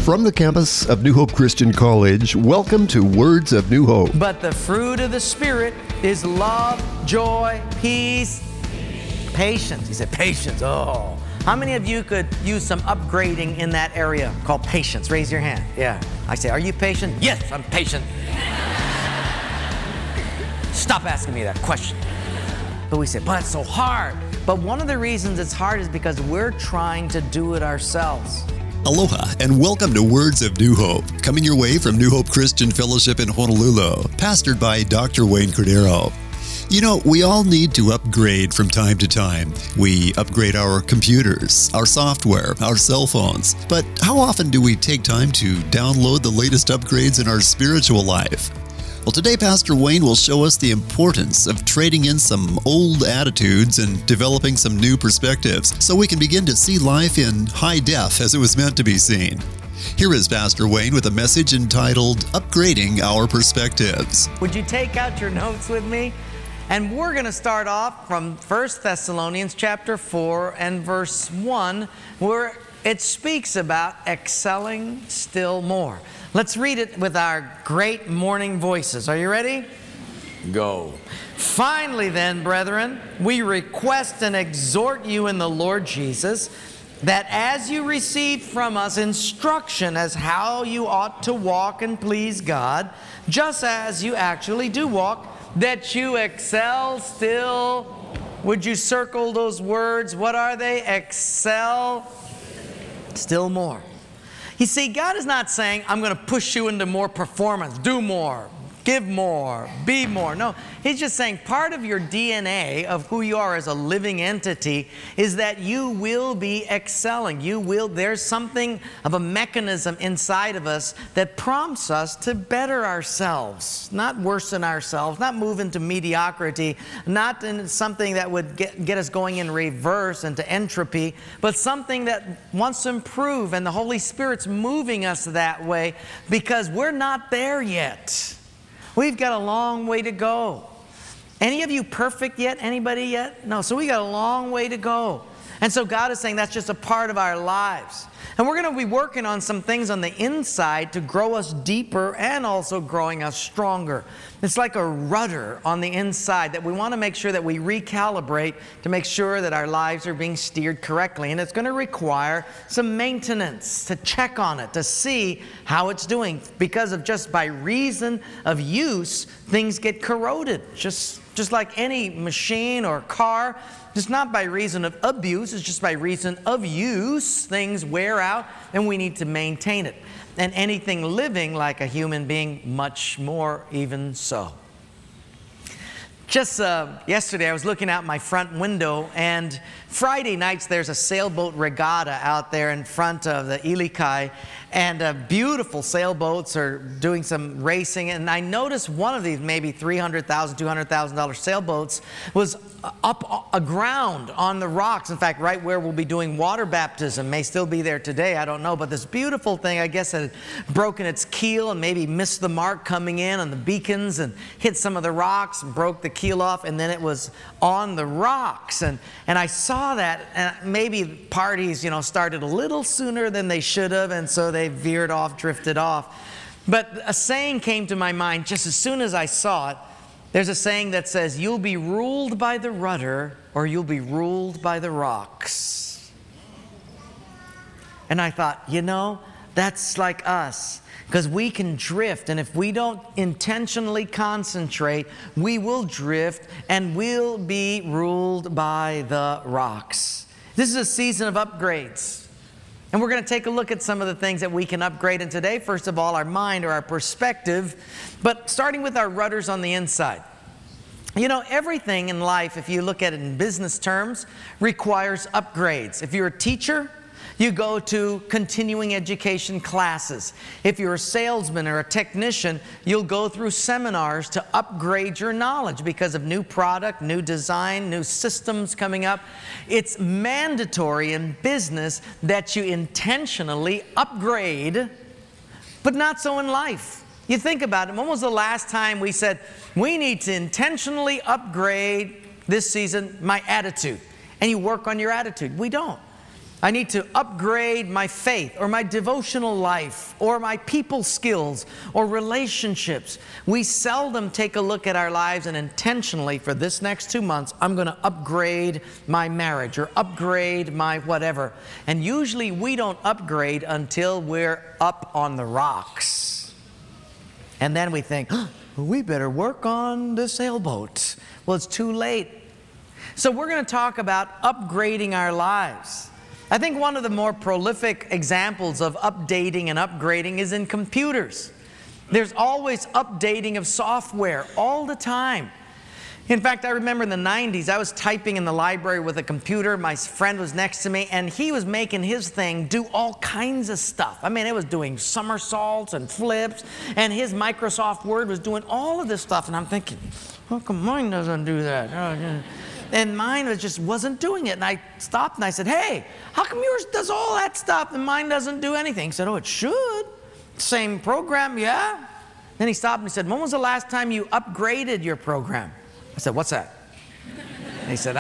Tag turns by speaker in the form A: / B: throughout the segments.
A: From the campus of New Hope Christian College, welcome to Words of New Hope.
B: But the fruit of the Spirit is love, joy, peace, patience. He said patience. Oh. How many of you could use some upgrading in that area called patience? Raise your hand. Yeah. I say, are you patient? Yes, I'm patient. Stop asking me that question. But we say, but it's so hard. But one of the reasons it's hard is because we're trying to do it ourselves.
C: Aloha and welcome to Words of New Hope, coming your way from New Hope Christian Fellowship in Honolulu, pastored by Dr. Wayne Cordero. You know, we all need to upgrade from time to time. We upgrade our computers, our software, our cell phones. But how often do we take time to download the latest upgrades in our spiritual life? Well, today Pastor Wayne will show us the importance of trading in some old attitudes and developing some new perspectives so we can begin to see life in high def as it was meant to be seen. Here is Pastor Wayne with a message entitled, Upgrading Our Perspectives.
B: Would you take out your notes with me? And we're going to start off from 1 Thessalonians chapter 4 and verse 1, where it speaks about excelling still more. Let's read it with our great morning voices. Are you ready? Go. Finally then, brethren, we request and exhort you in the Lord Jesus, that as you receive from us instruction as how you ought to walk and please God, just as you actually do walk, that you excel still. Would you circle those words? What are they? Excel still more. You see, God is not saying, I'm going to push you into more performance, do more, give more, be more. No, He's just saying part of your DNA of who you are as a living entity is that you will be excelling. There's something of a mechanism inside of us that prompts us to better ourselves, not worsen ourselves, not move into mediocrity, not in something that would get us going in reverse into entropy, but something that wants to improve, and the Holy Spirit's moving us that way because we're not there yet. We've got a long way to go. Any of you perfect yet? Anybody yet? No. So we got a long way to go. And so God is saying that's just a part of our lives. And we're going to be working on some things on the inside to grow us deeper and also growing us stronger. It's like a rudder on the inside that we want to make sure that we recalibrate to make sure that our lives are being steered correctly. And it's going to require some maintenance to check on it, to see how it's doing. Because of just by reason of use, things get corroded. Just like any machine or car. It's not by reason of abuse, it's just by reason of use. Things wear out and we need to maintain it. And anything living like a human being, much more even so. Just yesterday I was looking out my front window, and Friday nights there's a sailboat regatta out there in front of the Ilikai, and beautiful sailboats are doing some racing, and I noticed one of these maybe $300,000, $200,000 sailboats was up aground on the rocks. In fact, right where we'll be doing water baptism, may still be there today, I don't know, but this beautiful thing, I guess, had broken its keel and maybe missed the mark coming in on the beacons and hit some of the rocks and broke the keel off, and then it was on the rocks, and I saw that, and maybe parties started a little sooner than they should have, and so they veered off, drifted off. But a saying came to my mind just as soon as I saw it. There's a saying that says, you'll be ruled by the rudder or you'll be ruled by the rocks. And I thought, that's like us. Because we can drift, and if we don't intentionally concentrate, we will drift and we'll be ruled by the rocks. This is a season of upgrades. And we're going to take a look at some of the things that we can upgrade in today. First of all, our mind or our perspective, but starting with our rudders on the inside. Everything in life, if you look at it in business terms, requires upgrades. If you're a teacher, you go to continuing education classes. If you're a salesman or a technician, you'll go through seminars to upgrade your knowledge because of new product, new design, new systems coming up. It's mandatory in business that you intentionally upgrade, but not so in life. You think about it. When was the last time we said, we need to intentionally upgrade this season my attitude? And you work on your attitude. We don't. I need to upgrade my faith or my devotional life or my people skills or relationships. We seldom take a look at our lives and intentionally for this next 2 months, I'm going to upgrade my marriage or upgrade my whatever. And usually we don't upgrade until we're up on the rocks. And then we think, we better work on the sailboat. Well, it's too late. So we're going to talk about upgrading our lives. I think one of the more prolific examples of updating and upgrading is in computers. There's always updating of software all the time. In fact, I remember in the 90s, I was typing in the library with a computer. My friend was next to me, and he was making his thing do all kinds of stuff. I mean, it was doing somersaults and flips, and his Microsoft Word was doing all of this stuff. And I'm thinking, how come mine doesn't do that? And mine just wasn't doing it. And I stopped and I said, hey, how come yours does all that stuff and mine doesn't do anything? He said, oh, it should. Same program, yeah. Then he stopped and he said, when was the last time you upgraded your program? I said, what's that? And he said,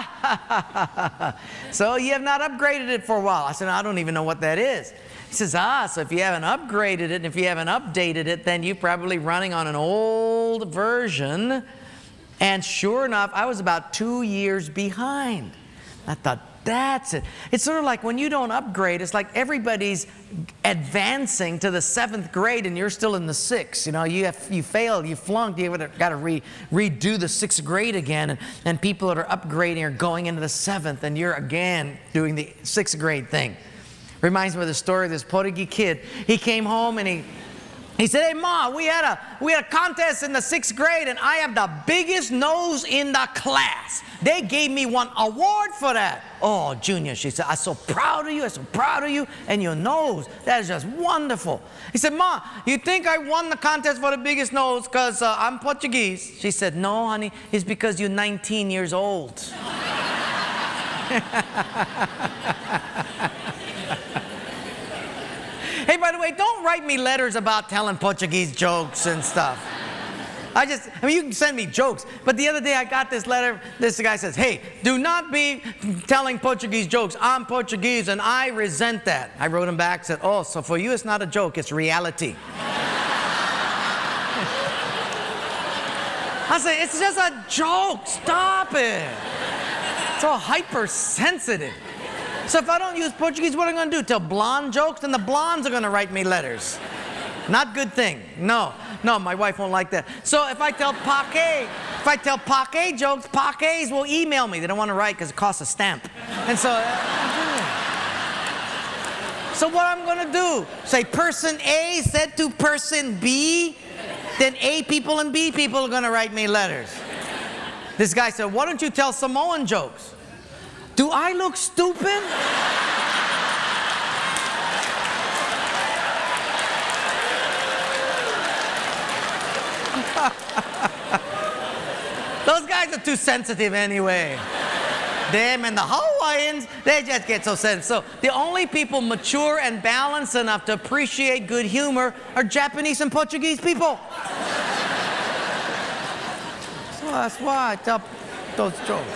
B: so you have not upgraded it for a while. I said, I don't even know what that is. He says, so if you haven't upgraded it and if you haven't updated it, then you're probably running on an old version. And sure enough, I was about 2 years behind. I thought, that's it. It's sort of like when you don't upgrade, it's like everybody's advancing to the 7th grade and you're still in the 6th. You know, you failed, you flunked, you've got to redo the 6th grade again. And people that are upgrading are going into the 7th and you're again doing the 6th grade thing. Reminds me of the story of this Portuguese kid. He came home and he said, hey, Ma, we had a contest in the 6th grade, and I have the biggest nose in the class. They gave me one award for that. Oh, Junior, she said, I'm so proud of you. I'm so proud of you. And your nose, that is just wonderful. He said, Ma, you think I won the contest for the biggest nose because I'm Portuguese? She said, no, honey, it's because you're 19 years old. Hey, by the way, don't write me letters about telling Portuguese jokes and stuff. I mean, you can send me jokes. But the other day I got this letter. This guy says, hey, do not be telling Portuguese jokes. I'm Portuguese and I resent that. I wrote him back, said, oh, so for you it's not a joke, it's reality. I said, it's just a joke. Stop it. It's all hypersensitive. So if I don't use Portuguese, what am I going to do? Tell blonde jokes? Then the blondes are going to write me letters. Not good thing. No, my wife won't like that. So if I tell Paquet jokes, Paquets will email me. They don't want to write because it costs a stamp. And so what I'm going to do? Say person A said to person B, then A people and B people are going to write me letters. This guy said, why don't you tell Samoan jokes? Do I look stupid? Those guys are too sensitive anyway. Them and the Hawaiians, they just get so sensitive. So the only people mature and balanced enough to appreciate good humor are Japanese and Portuguese people. So that's why I tell those jokes.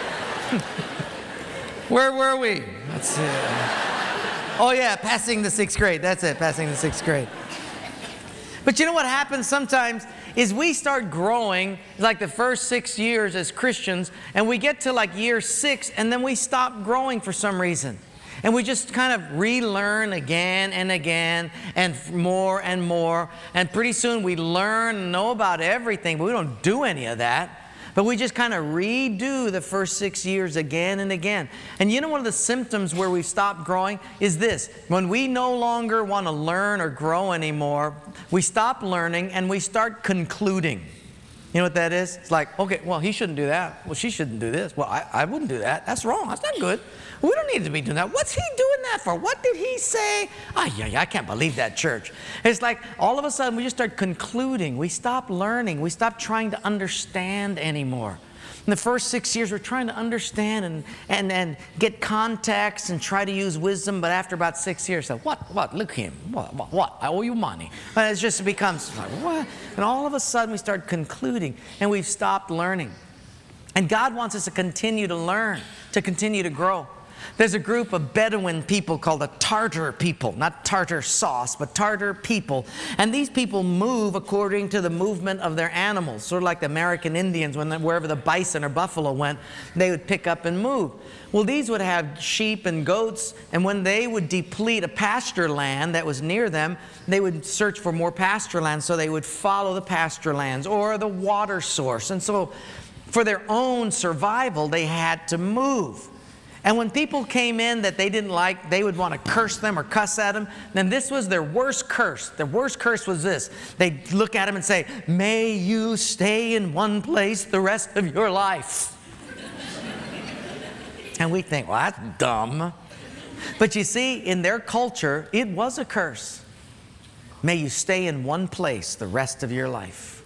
B: Where were we? Let's see. Oh yeah, passing the 6th grade. That's it, passing the 6th grade. But you know what happens sometimes is we start growing like the first 6 years as Christians, and we get to like year 6, and then we stop growing for some reason. And we just kind of relearn again and again and more. And pretty soon we learn and know about everything, but we don't do any of that. But we just kind of redo the first 6 years again and again. And you know one of the symptoms where we've stopped growing is this. When we no longer want to learn or grow anymore, we stop learning and we start concluding. You know what that is? It's like, okay, well, he shouldn't do that. Well, she shouldn't do this. Well, I wouldn't do that. That's wrong. That's not good. We don't need to be doing that. What's he doing that for? What did he say? I can't believe that church. It's like all of a sudden we just start concluding. We stop learning. We stop trying to understand anymore. In the first 6 years, we're trying to understand and get context and try to use wisdom. But after about 6 years, so what? Look him. What? I owe you money. And it just becomes like, what? And all of a sudden, we start concluding, and we've stopped learning. And God wants us to continue to learn, to continue to grow. There's a group of Bedouin people called the Tartar people, not tartar sauce, but Tartar people. And these people move according to the movement of their animals, sort of like the American Indians, wherever the bison or buffalo went, they would pick up and move. Well, these would have sheep and goats, and when they would deplete a pasture land that was near them, they would search for more pasture land, so they would follow the pasture lands or the water source. And so for their own survival, they had to move. And when people came in that they didn't like, they would want to curse them or cuss at them. Then this was their worst curse. Their worst curse was this. They'd look at them and say, "May you stay in one place the rest of your life." And we think, well, that's dumb. But you see, in their culture, it was a curse. May you stay in one place the rest of your life.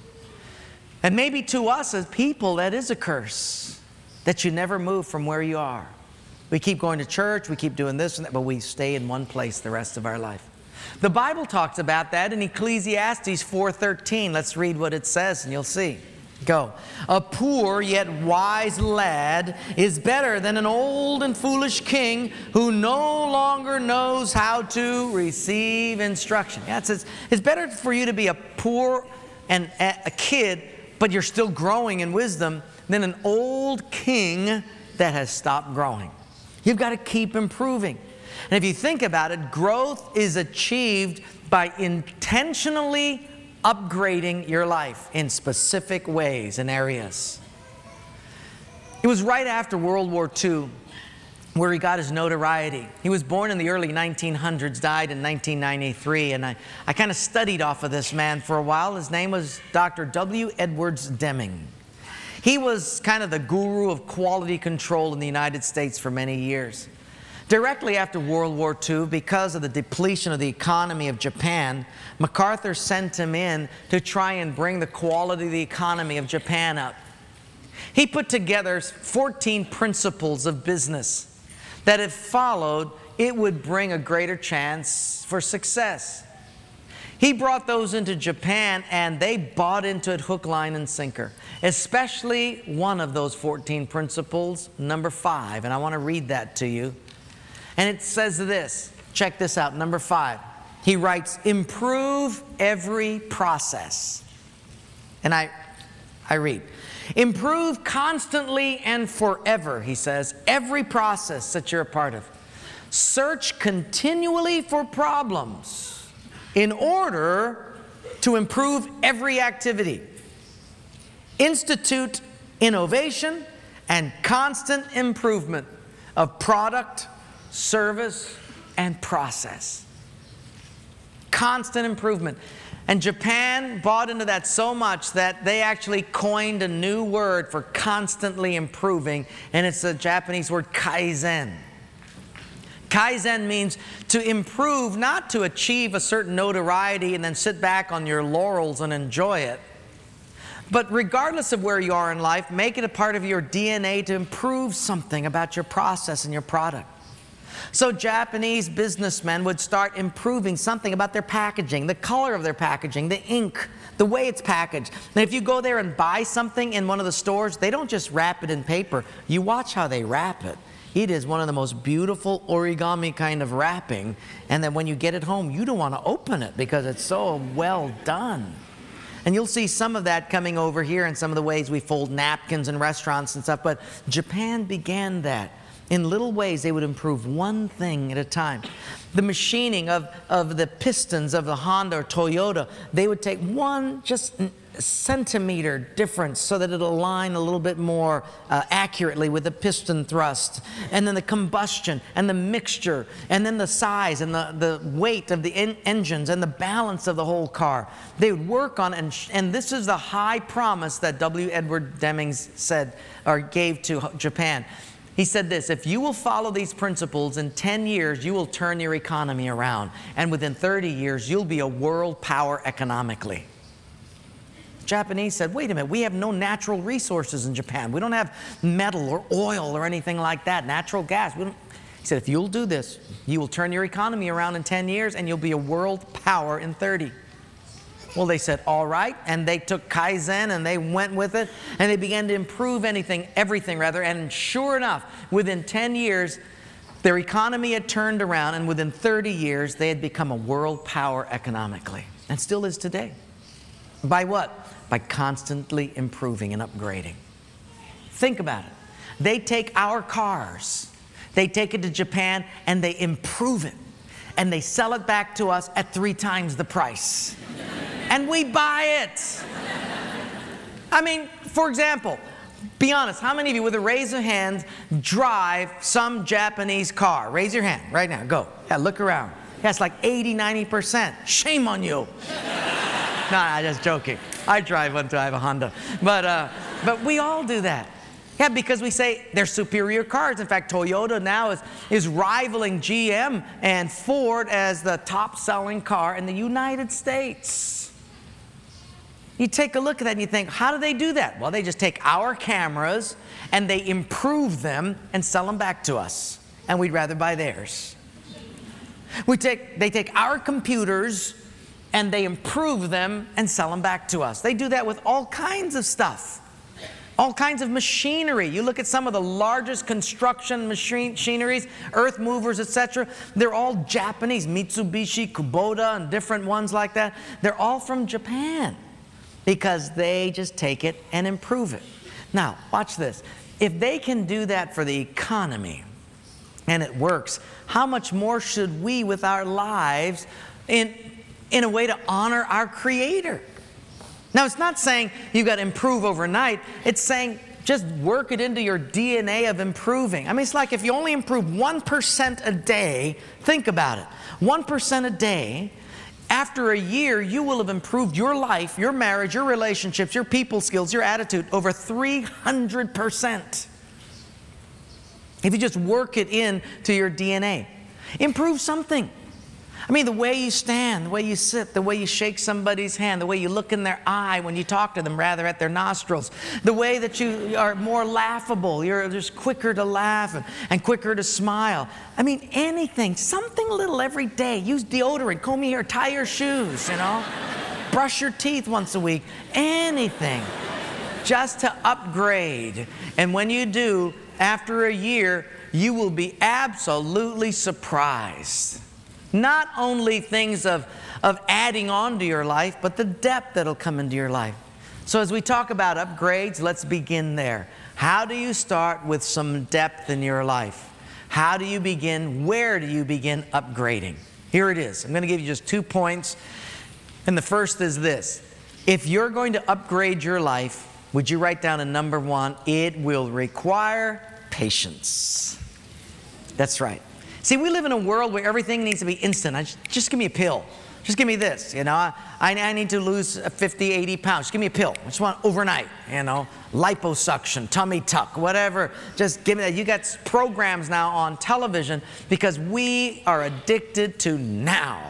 B: And maybe to us as people, that is a curse, that you never move from where you are. We keep going to church, we keep doing this and that, but we stay in one place the rest of our life. The Bible talks about that in Ecclesiastes 4:13. Let's read what it says and you'll see. Go. "A poor yet wise lad is better than an old and foolish king who no longer knows how to receive instruction." Yeah, it says it's better for you to be a poor and a kid, but you're still growing in wisdom, than an old king that has stopped growing. You've got to keep improving. And if you think about it, growth is achieved by intentionally upgrading your life in specific ways and areas. It was right after World War II where he got his notoriety. He was born in the early 1900s, died in 1993, and I kind of studied off of this man for a while. His name was Dr. W. Edwards Deming. He was kind of the guru of quality control in the United States for many years. Directly after World War II, because of the depletion of the economy of Japan, MacArthur sent him in to try and bring the quality of the economy of Japan up. He put together 14 principles of business that if followed, it would bring a greater chance for success. He brought those into Japan and they bought into it hook, line, and sinker. Especially one of those 14 principles, number 5. And I want to read that to you. And it says this. Check this out, number 5. He writes, "Improve every process." And I read, "Improve constantly and forever," he says, "every process that you're a part of. Search continually for problems in order to improve every activity. Institute innovation and constant improvement of product, service, and process." Constant improvement. And Japan bought into that so much that they actually coined a new word for constantly improving, and it's the Japanese word kaizen. Kaizen means to improve, not to achieve a certain notoriety and then sit back on your laurels and enjoy it. But regardless of where you are in life, make it a part of your DNA to improve something about your process and your product. So Japanese businessmen would start improving something about their packaging, the color of their packaging, the ink, the way it's packaged. And if you go there and buy something in one of the stores, they don't just wrap it in paper. You watch how they wrap it. It is one of the most beautiful origami kind of wrapping. And then when you get it home, you don't want to open it because it's so well done. And you'll see some of that coming over here in some of the ways we fold napkins in restaurants and stuff. But Japan began that. In little ways, they would improve one thing at a time. The machining of the pistons of the Honda or Toyota, they would take one just centimeter difference so that it'll align a little bit more accurately with the piston thrust. And then the combustion and the mixture and then the size and the weight of the engines and the balance of the whole car. They would work on it, and this is the high promise that W. Edward Deming said or gave to Japan. He said this: if you will follow these principles, in 10 years, you will turn your economy around. And within 30 years, you'll be a world power economically. Japanese said, wait a minute, we have no natural resources in Japan. We don't have metal or oil or anything like that, natural gas. He said, if you'll do this, you will turn your economy around in 10 years and you'll be a world power in 30. Well, they said, all right, and they took Kaizen and they went with it, and they began to improve everything, and sure enough, within 10 years, their economy had turned around, and within 30 years, they had become a world power economically, and still is today. By what? By constantly improving and upgrading. Think about it. They take our cars, they take it to Japan, and they improve it, and they sell it back to us at 3 times the price. And we buy it. I mean, for example, be honest, how many of you, with a raise of hands, drive some Japanese car? Raise your hand right now, go. Yeah, look around. Yeah, it's like 80, 90%. Shame on you. No, I'm just joking. I drive one too, I have a Honda. But we all do that. Yeah, because we say they're superior cars. In fact, Toyota now is rivaling GM and Ford as the top-selling car in the United States. You take a look at that and you think, how do they do that? Well, they just take our cameras and they improve them and sell them back to us. And we'd rather buy theirs. They take our computers and they improve them and sell them back to us. They do that with all kinds of stuff. All kinds of machinery. You look at some of the largest construction machineries, earth movers, etc. They're all Japanese. Mitsubishi, Kubota, and different ones like that. They're all from Japan, because they just take it and improve it. Now, watch this. If they can do that for the economy, and it works, how much more should we with our lives in a way to honor our Creator? Now, it's not saying you've got to improve overnight. It's saying just work it into your DNA of improving. I mean, it's like if you only improve 1% a day, think about it. 1% a day, after a year, you will have improved your life, your marriage, your relationships, your people skills, your attitude over 300%. If you just work it into your DNA. Improve something. I mean, the way you stand, the way you sit, the way you shake somebody's hand, the way you look in their eye when you talk to them rather at their nostrils, the way that you are more laughable, you're just quicker to laugh and quicker to smile. I mean, anything, something little every day. Use deodorant, comb your hair, tie your shoes, brush your teeth once a week, anything just to upgrade. And when you do, after a year, you will be absolutely surprised. Not only things of adding on to your life, but the depth that'll come into your life. So as we talk about upgrades, let's begin there. How do you start with some depth in your life? How do you begin? Where do you begin upgrading? Here it is. I'm going to give you just 2 points. And the first is this. If you're going to upgrade your life, would you write down a number 1? It will require patience. That's right. See, we live in a world where everything needs to be instant. Just give me a pill. Just give me this, I need to lose 50, 80 pounds. Just give me a pill. I just want overnight, liposuction, tummy tuck, whatever. Just give me that. You got programs now on television because we are addicted to now.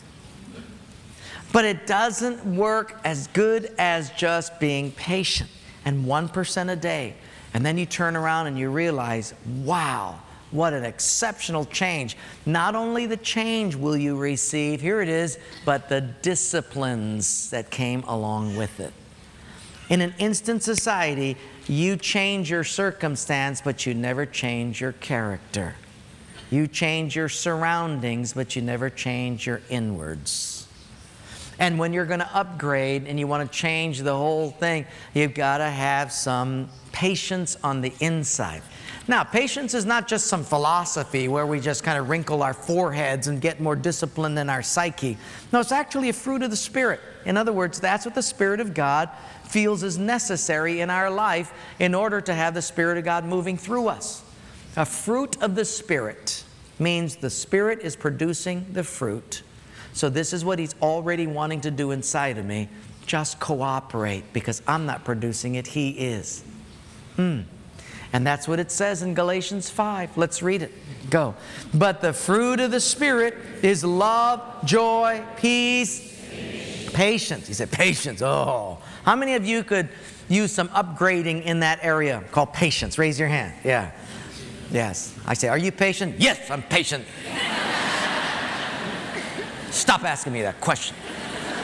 B: But it doesn't work as good as just being patient and 1% a day. And then you turn around and you realize, wow, what an exceptional change. Not only the change will you receive, here it is, but the disciplines that came along with it. In an instant society, you change your circumstance, but you never change your character. You change your surroundings, but you never change your inwards. And when you're going to upgrade and you want to change the whole thing, you've got to have some patience on the inside. Now, patience is not just some philosophy where we just kind of wrinkle our foreheads and get more disciplined in our psyche. No, it's actually a fruit of the Spirit. In other words, that's what the Spirit of God feels is necessary in our life in order to have the Spirit of God moving through us. A fruit of the Spirit means the Spirit is producing the fruit. So this is what He's already wanting to do inside of me. Just cooperate, because I'm not producing it, He is. And that's what it says in Galatians 5. Let's read it. Go. But the fruit of the Spirit is love, joy, peace, patience. He said patience. Oh. How many of you could use some upgrading in that area called patience? Raise your hand. Yeah. Yes. I say, are you patient? Yes, I'm patient. Stop asking me that question.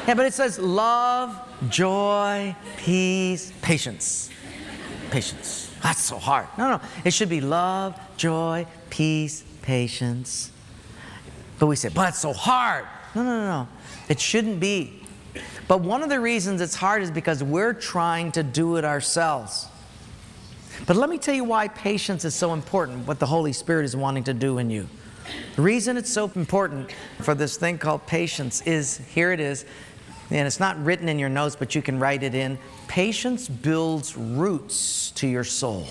B: Yeah, but it says love, joy, peace, patience. Patience. That's so hard. No. It should be love, joy, peace, patience. But we say, but it's so hard. No. It shouldn't be. But one of the reasons it's hard is because we're trying to do it ourselves. But let me tell you why patience is so important, what the Holy Spirit is wanting to do in you. The reason it's so important for this thing called patience is, here it is, and it's not written in your notes, but you can write it in. Patience builds roots to your soul.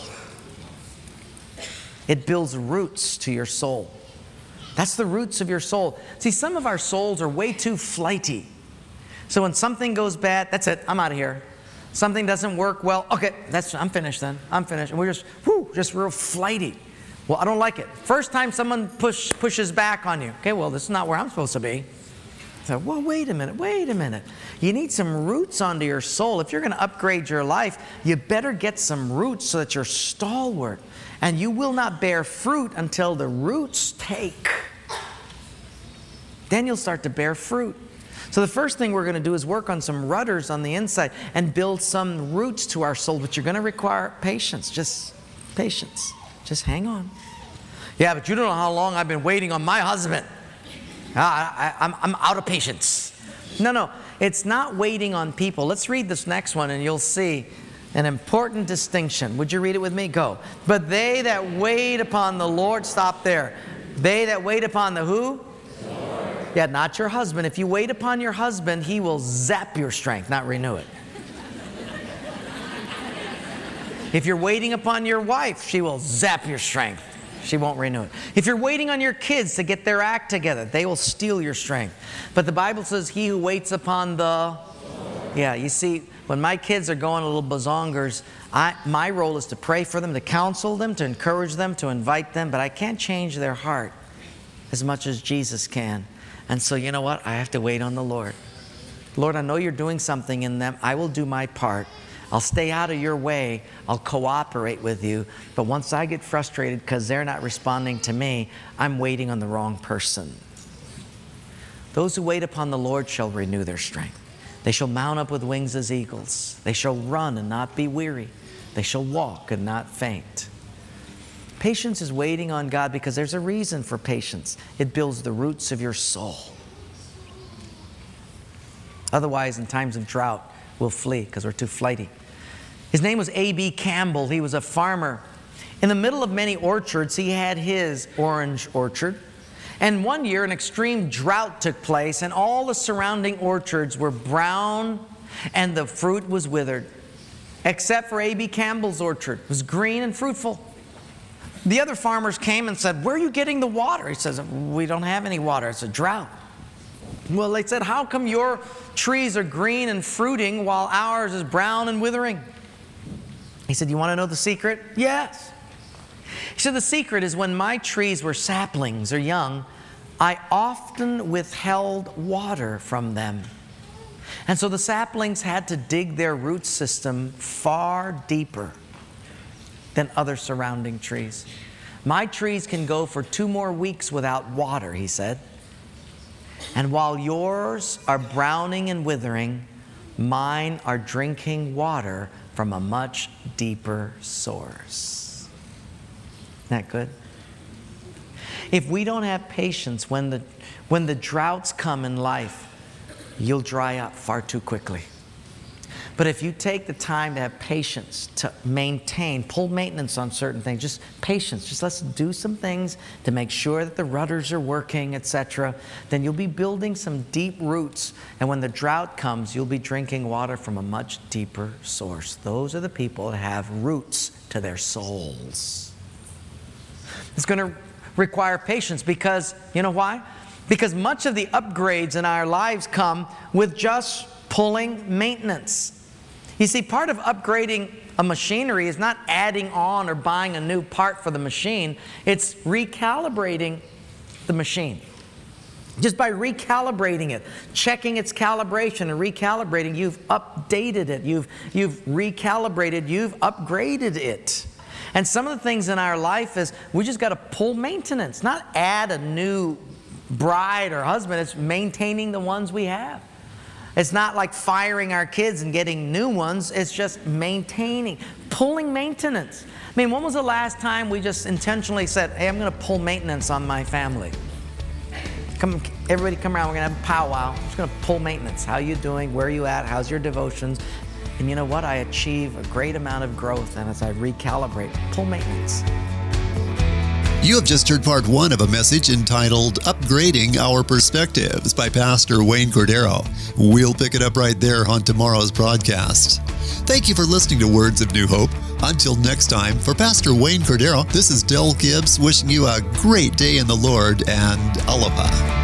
B: It builds roots to your soul. That's the roots of your soul. See, some of our souls are way too flighty. So when something goes bad, that's it, I'm out of here. Something doesn't work well, okay, I'm finished then. I'm finished. And we're just real flighty. Well, I don't like it. First time someone pushes back on you. Okay, well, this is not where I'm supposed to be. So, well, wait a minute. You need some roots onto your soul. If you're going to upgrade your life, you better get some roots so that you're stalwart. And you will not bear fruit until the roots take. Then you'll start to bear fruit. So the first thing we're going to do is work on some rudders on the inside and build some roots to our soul, but you're going to require patience. Just patience. Just hang on. Yeah, but you don't know how long I've been waiting on my husband. I'm out of patience. No. It's not waiting on people. Let's read this next one and you'll see an important distinction. Would you read it with me? Go. But they that wait upon the Lord, stop there. They that wait upon the who? Lord. Yeah, not your husband. If you wait upon your husband, he will zap your strength, not renew it. If you're waiting upon your wife, she will zap your strength. She won't renew it. If you're waiting on your kids to get their act together, they will steal your strength. But the Bible says, he who waits upon the... Yeah, you see, when my kids are going a little bazongers, my role is to pray for them, to counsel them, to encourage them, to invite them, but I can't change their heart as much as Jesus can. And so you know what? I have to wait on the Lord. Lord, I know you're doing something in them. I will do my part. I'll stay out of your way. I'll cooperate with you. But once I get frustrated because they're not responding to me, I'm waiting on the wrong person. Those who wait upon the Lord shall renew their strength. They shall mount up with wings as eagles. They shall run and not be weary. They shall walk and not faint. Patience is waiting on God because there's a reason for patience. It builds the roots of your soul. Otherwise, in times of drought, we'll flee because we're too flighty. His name was A.B. Campbell. He was a farmer. In the middle of many orchards, he had his orange orchard. And one year, an extreme drought took place, and all the surrounding orchards were brown, and the fruit was withered. Except for A.B. Campbell's orchard. It was green and fruitful. The other farmers came and said, where are you getting the water? He says, we don't have any water. It's a drought. Well, they said, how come your trees are green and fruiting while ours is brown and withering? He said, you want to know the secret? Yes. He said, the secret is when my trees were saplings or young, I often withheld water from them. And so the saplings had to dig their root system far deeper than other surrounding trees. My trees can go for 2 more weeks without water, he said. And while yours are browning and withering, mine are drinking water from a much deeper source. Isn't that good? If we don't have patience when the droughts come in life, you'll dry up far too quickly. But if you take the time to have patience, to pull maintenance on certain things, just patience, just let's do some things to make sure that the rudders are working, etc., then you'll be building some deep roots. And when the drought comes, you'll be drinking water from a much deeper source. Those are the people that have roots to their souls. It's going to require patience because, you know why? Because much of the upgrades in our lives come with just pulling maintenance. You see, part of upgrading a machinery is not adding on or buying a new part for the machine. It's recalibrating the machine. Just by recalibrating it, checking its calibration and recalibrating, you've updated it. You've recalibrated, you've upgraded it. And some of the things in our life is we just got to pull maintenance, not add a new bride or husband. It's maintaining the ones we have. It's not like firing our kids and getting new ones. It's just maintaining, pulling maintenance. I mean, when was the last time we just intentionally said, hey, I'm going to pull maintenance on my family? Come, everybody come around, we're going to have a powwow. I'm just going to pull maintenance. How you doing? Where are you at? How's your devotions? And you know what? I achieve a great amount of growth, and as I recalibrate, pull maintenance.
C: You have just heard part one of a message entitled Upgrading Our Perspectives by Pastor Wayne Cordero. We'll pick it up right there on tomorrow's broadcast. Thank you for listening to Words of New Hope. Until next time, for Pastor Wayne Cordero, this is Del Gibbs wishing you a great day in the Lord and aloha.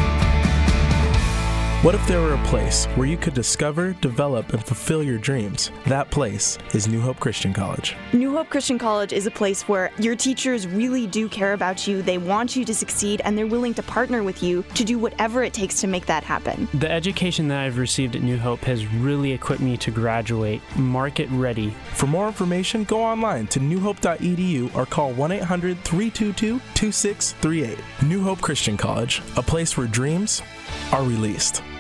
D: What if there were a place where you could discover, develop, and fulfill your dreams? That place is New Hope Christian College.
E: New Hope Christian College is a place where your teachers really do care about you, they want you to succeed, and they're willing to partner with you to do whatever it takes to make that happen.
F: The education that I've received at New Hope has really equipped me to graduate market ready.
D: For more information, go online to newhope.edu or call 1-800-322-2638. New Hope Christian College, a place where dreams are released.